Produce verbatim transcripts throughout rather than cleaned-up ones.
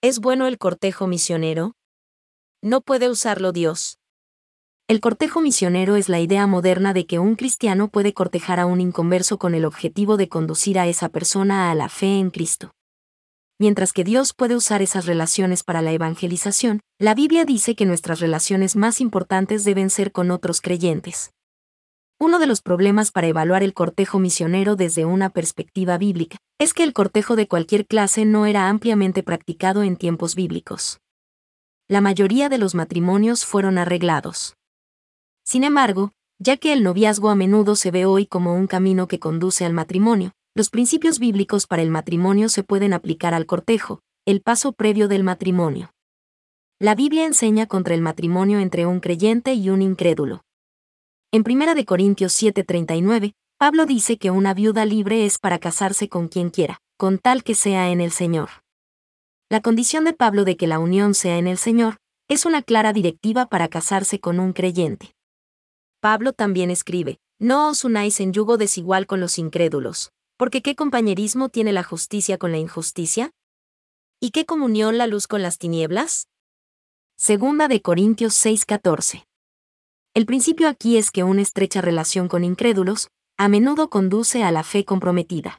¿Es bueno el cortejo misionero? ¿No puede usarlo Dios? El cortejo misionero es la idea moderna de que un cristiano puede cortejar a un inconverso con el objetivo de conducir a esa persona a la fe en Cristo. Mientras que Dios puede usar esas relaciones para la evangelización, la Biblia dice que nuestras relaciones más importantes deben ser con otros creyentes. Uno de los problemas para evaluar el cortejo misionero desde una perspectiva bíblica es que el cortejo de cualquier clase no era ampliamente practicado en tiempos bíblicos. La mayoría de los matrimonios fueron arreglados. Sin embargo, ya que el noviazgo a menudo se ve hoy como un camino que conduce al matrimonio, los principios bíblicos para el matrimonio se pueden aplicar al cortejo, el paso previo del matrimonio. La Biblia enseña contra el matrimonio entre un creyente y un incrédulo. En primera de Corintios siete treinta y nueve, Pablo dice que una viuda libre es para casarse con quien quiera, con tal que sea en el Señor. La condición de Pablo de que la unión sea en el Señor es una clara directiva para casarse con un creyente. Pablo también escribe: no os unáis en yugo desigual con los incrédulos, porque ¿qué compañerismo tiene la justicia con la injusticia? ¿Y qué comunión la luz con las tinieblas? Segunda de Corintios seis catorce. El principio aquí es que una estrecha relación con incrédulos a menudo conduce a la fe comprometida.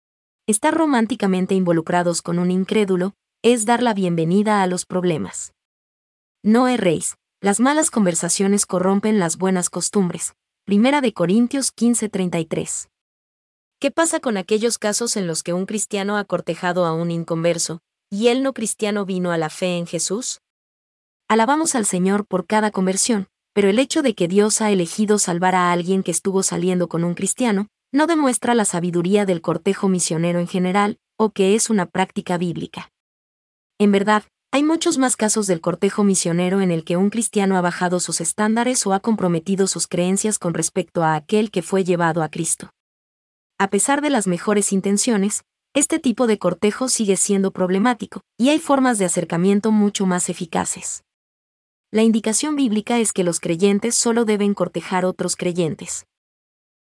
Estar románticamente involucrados con un incrédulo es dar la bienvenida a los problemas. No erréis, las malas conversaciones corrompen las buenas costumbres. Primera de Corintios quince treinta y tres. ¿Qué pasa con aquellos casos en los que un cristiano ha cortejado a un inconverso, y el no cristiano vino a la fe en Jesús? Alabamos al Señor por cada conversión, pero el hecho de que Dios ha elegido salvar a alguien que estuvo saliendo con un cristiano, no demuestra la sabiduría del cortejo misionero en general, o que es una práctica bíblica. En verdad, hay muchos más casos del cortejo misionero en el que un cristiano ha bajado sus estándares o ha comprometido sus creencias con respecto a aquel que fue llevado a Cristo. A pesar de las mejores intenciones, este tipo de cortejo sigue siendo problemático, y hay formas de acercamiento mucho más eficaces. La indicación bíblica es que los creyentes solo deben cortejar otros creyentes.